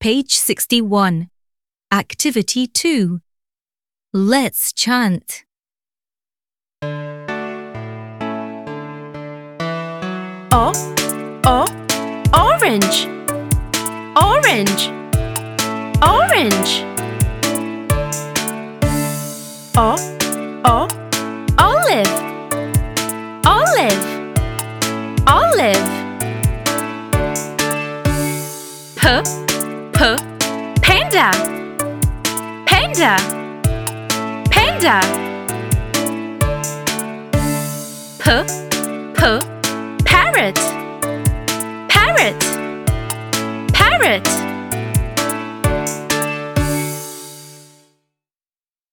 Page 61. Activity 2. Let's chant. Orange, orange, orange. Olive, olive, olive. Panda, panda, panda. Parrot, parrot, parrot.